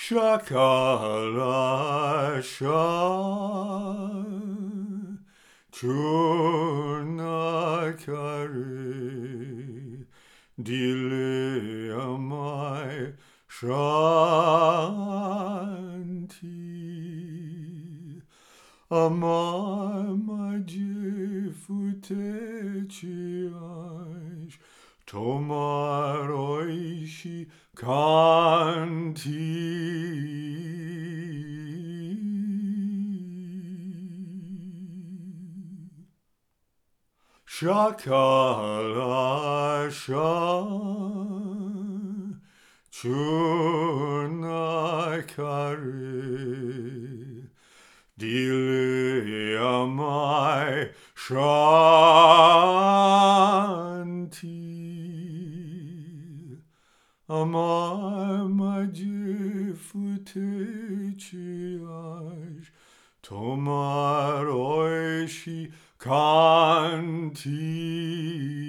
Shakalasha Churnakari Dile Amai Shanti Amai Majifute Chiash Tomaroishi Kanti Shakalasha Churnakari Dile Amai Shanti Amai Majifute Chiash Tomar Oishi Kanti